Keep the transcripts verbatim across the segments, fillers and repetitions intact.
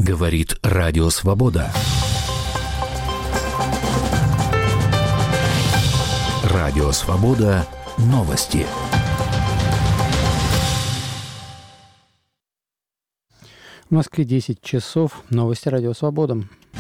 Говорит Радио Свобода. Радио Свобода. Новости. В Москве десять часов. Новости Радио Свобода.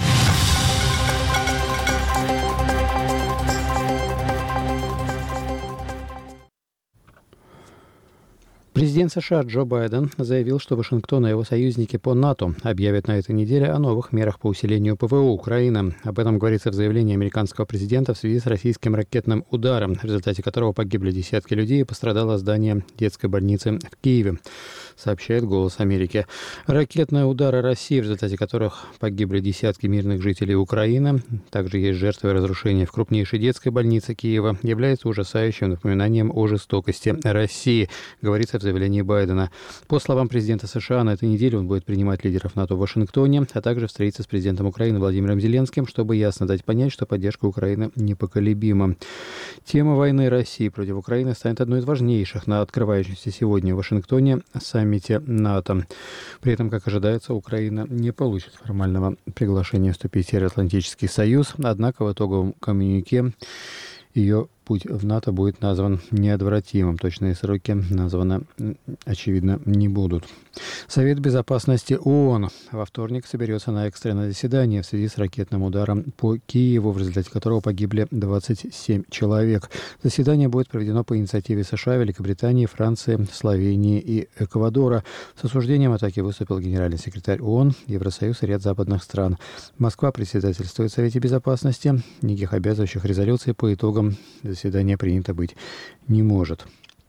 Президент США Джо Байден заявил, что Вашингтон и его союзники по НАТО объявят на этой неделе о новых мерах по усилению ПВО Украины. Об этом говорится в заявлении американского президента в связи с российским ракетным ударом, в результате которого погибли десятки людей и пострадало здание детской больницы в Киеве, сообщает «Голос Америки». Ракетные удары России, в результате которых погибли десятки мирных жителей Украины, также есть жертвы разрушения в крупнейшей детской больнице Киева, является ужасающим напоминанием о жестокости России, говорится в заявлении Байдена. По словам президента США, на этой неделе он будет принимать лидеров НАТО в Вашингтоне, а также встретиться с президентом Украины Владимиром Зеленским, чтобы ясно дать понять, что поддержка Украины непоколебима. Тема войны России против Украины станет одной из важнейших на открывающемся сегодня в Вашингтоне саммите НАТО. При этом, как ожидается, Украина не получит формального приглашения вступить в Североатлантический союз, однако в итоговом коммюнике ее путь в НАТО будет назван неотвратимым. Точные сроки названы, очевидно, не будут. Совет безопасности ООН во вторник соберется на экстренное заседание в связи с ракетным ударом по Киеву, в результате которого погибли двадцать семь человек. Заседание будет проведено по инициативе США, Великобритании, Франции, Словении и Эквадора. С осуждением атаки выступил генеральный секретарь ООН, Евросоюз и ряд западных стран. Москва председательствует в Совете безопасности. Никаких обязывающих резолюций по итогам заседание принято быть не может.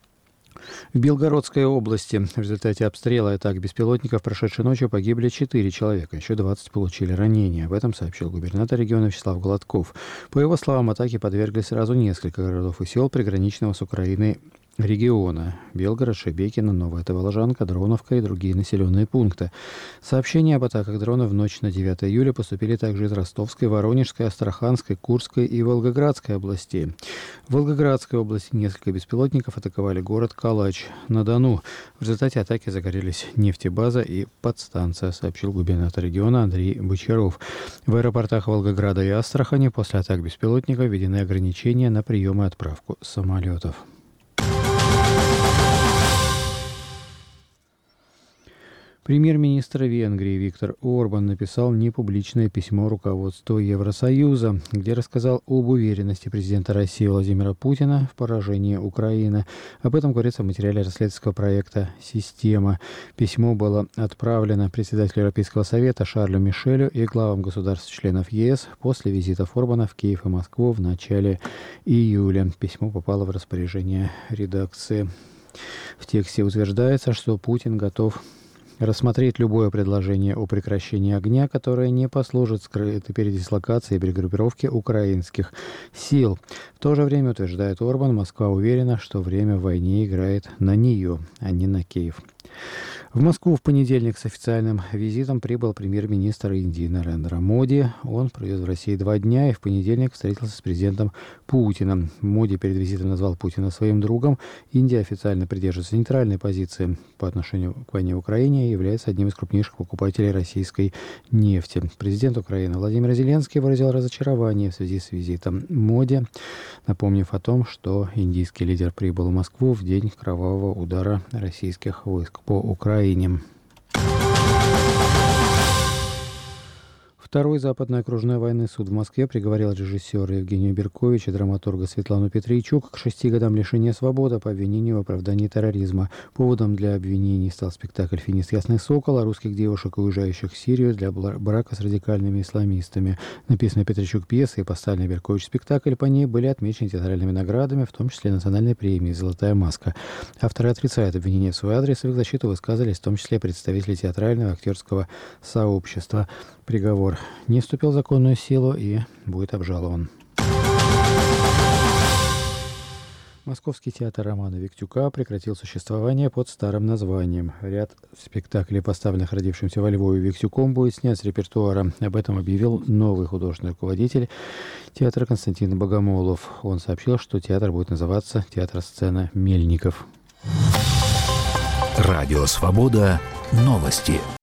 В Белгородской области в результате обстрела и атак беспилотников прошедшей ночью погибли четыре человека, еще двадцать получили ранения. Об этом сообщил губернатор региона Вячеслав Гладков. По его словам, атаке подверглись сразу несколько городов и сел приграничного с Украиной региона: Белгород, Шебекино, Новая Таволожанка, Дроновка и другие населенные пункты. Сообщения об атаках дронов в ночь на девятое июля поступили также из Ростовской, Воронежской, Астраханской, Курской и Волгоградской областей. В Волгоградской области несколько беспилотников атаковали город Калач-на-Дону. В результате атаки загорелись нефтебаза и подстанция, сообщил губернатор региона Андрей Бочаров. В аэропортах Волгограда и Астрахани после атак беспилотников введены ограничения на прием и отправку самолетов. Премьер-министр Венгрии Виктор Орбан написал непубличное письмо руководству Евросоюза, где рассказал об уверенности президента России Владимира Путина в поражении Украины. Об этом говорится в материале расследовательского проекта «Система». Письмо было отправлено председателю Европейского совета Шарлю Мишелю и главам государств-членов ЕС после визитов Орбана в Киев и Москву в начале июля. Письмо попало в распоряжение редакции. В тексте утверждается, что Путин готов рассмотреть любое предложение о прекращении огня, которое не послужит скрытой передислокации и перегруппировке украинских сил. В то же время, утверждает Орбан, Москва уверена, что время в войне играет на нее, а не на Киев. В Москву в понедельник с официальным визитом прибыл премьер-министр Индии Нарендра Моди. Он провел в России два дня и в понедельник встретился с президентом Путиным. Моди перед визитом назвал Путина своим другом. Индия официально придерживается нейтральной позиции по отношению к войне в Украине и является одним из крупнейших покупателей российской нефти. Президент Украины Владимир Зеленский выразил разочарование в связи с визитом Моди, напомнив о том, что индийский лидер прибыл в Москву в день кровавого удара российских войск по Украине. Второй Западный окружной военный суд в Москве приговорил режиссера Евгения Берковича и драматурга Светлану Петрийчук к шести годам лишения свободы по обвинению в оправдании терроризма. Поводом для обвинений стал спектакль «Финист Ясный Сокол» о русских девушек, уезжающих в Сирию для брака с радикальными исламистами. Написанная Петрийчук пьеса и поставленный Беркович спектакль по ней были отмечены театральными наградами, в том числе национальной премией «Золотая маска». Авторы отрицают обвинения в свой адрес, и в их защиту высказались в том числе представители театрального и актерского сообщества. Приговор не вступил в законную силу и будет обжалован. Московский театр Романа Виктюка прекратил существование под старым названием. Ряд спектаклей, поставленных родившимся во Львове Виктюком, будет снят с репертуара. Об этом объявил новый художественный руководитель театра Константин Богомолов. Он сообщил, что театр будет называться «Театр-сцена Мельников». Радио «Свобода». Новости.